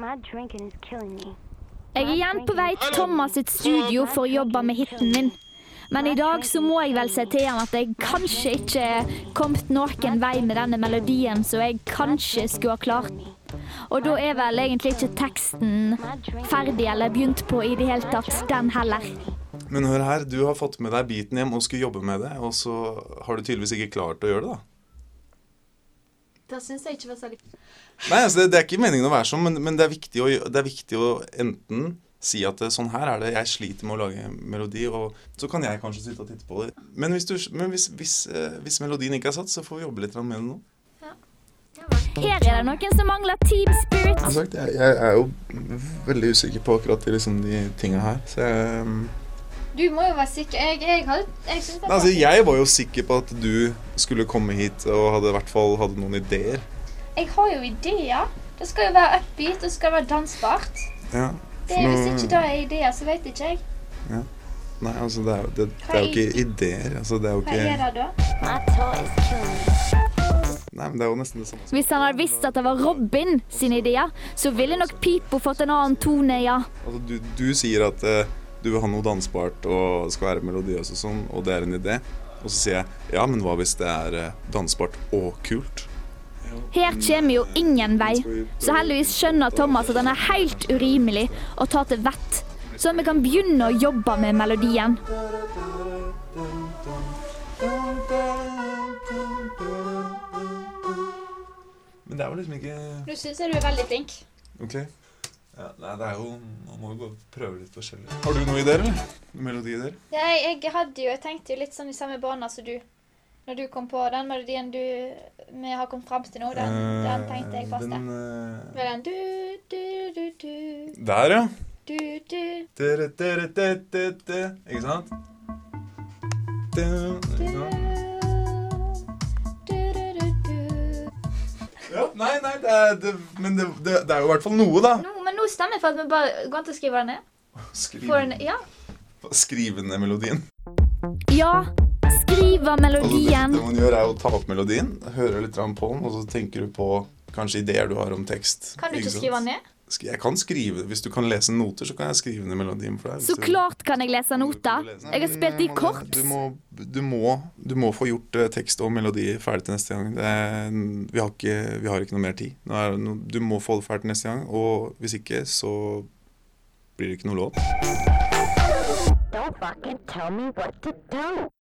Jeg igjen på vei til Thomas sitt studio for å jobbe med hitten min. Men i dag så må jeg vel se til han at jeg kanskje ikke kommet noen vei med denne melodien så jeg kanskje skulle ha klart. Og da vel egentlig ikke teksten ferdig eller begynt på i det hele tatt, den heller. Men hør her, du har fått med deg biten hjem og skulle jobbe med det, og så har du tydeligvis ikke klart å gjøre det da. Det synes jeg ikke var så likt. Nei, altså det ikke meningen å være sånn, men det er viktig å enten si at sånn her det, jeg sliter med å lage melodi, og så kan jeg kanskje sitte og titte på det. Men hvis melodien ikke satt, så får vi jobbe litt med det nå. Her det noen som mangler team spirit. Som sagt, jeg jo veldig usikker på akkurat liksom, de tingene her, så Du må jo være sikker. Jeg synes det altså, jeg var jo sikker på at du skulle komme hit og i hvert fall hadde noen ideer. Jeg har jo ideer. Det skal jo være upbeat, og det skal være dansbart. Ja. Hvis ikke det ideer, så vet ikke jeg. Ja. Nei, altså det jo ikke ideer. Altså, det jo ikke... Hva det da? Nei, men det jo nesten det samme. Hvis han hadde visst at det var Robin sine ideer, så ville nok Pipo fått en annen tone, ja. Altså, du sier at du vil ha noe dansbart og skal være melodiøs og sånn, og det en idé. Og så sier jeg, ja, men hva hvis det dansbart og kult? Her kommer jo ingen vei, så heldigvis skjønner Thomas at den helt urimelig å ta til vett, så vi kan begynne å jobbe med melodien. Men det jo liksom ikke... Nå synes jeg du veldig flink. Ok. Ja, nei, jo... Man må jo gå og prøve litt forskjellig. Har du noen ideer, eller? Melodiideer? Ja, jeg tenkte jo litt sånn i samme bane som du. Når du kom på den melodien vi har kommet frem til nå, den tenkte jeg fast det. Med den du. Der, ja. Du. Ikke sant? Ja, nei, men det jo i hvert fall noe, da. Men nå stemmer for at vi bare går til å skrive den ned. Ja. Skrive ned melodien. Ja, skrive melodien. Altså, det man gjør å ta opp melodien, høre litt på den, og så tenker du på kanskje ideer du har om tekst. Kan du ikke skrive den ned? Jeg kan skrive, hvis du kan lese noter, så kan jeg skrive ned melodien for deg. Så klart kan jeg lese noter. Jeg har spilt i korps. Du må få gjort tekst og melodi ferdig til neste gang. Vi har ikke noe mer tid. Du må få det ferdig neste gang, og hvis ikke, så blir det ikke noe låt. Don't fucking tell me what to do.